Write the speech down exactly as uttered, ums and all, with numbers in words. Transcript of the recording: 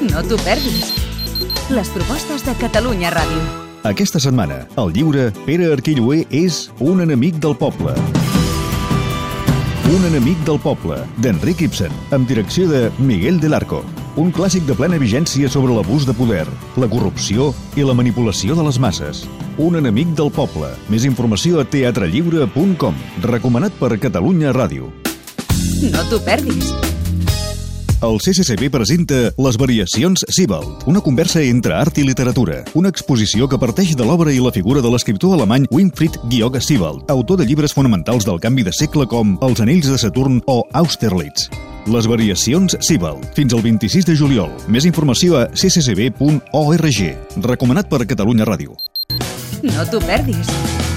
No t'ho perdis. Les propostes de Catalunya Ràdio. Aquesta setmana, al llibre Pere Arquilloé és Un enemic del poble. Un enemic del poble, d'Enric Ibsen, amb direcció de Miguel del Arco. Un clàssic de plena vigència sobre l'abús de poder, la corrupció i la manipulació de les masses. Un enemic del poble. Més informació a teatre lliure punt com. Recomanat per Catalunya Ràdio. No t'ho perdis. El C C C B presenta Les variacions Sebald, una conversa entre art i literatura. Una exposició que parteix de l'obra i la figura de l'escriptor alemany Winfried Georg Sebald, autor de llibres fonamentals del canvi de segle com Els anells de Saturn o Austerlitz. Les variacions Sebald, fins al vint-i-sis de juliol. Més informació a c c c b punt org. Recomanat per Catalunya Ràdio. No t'ho perdis.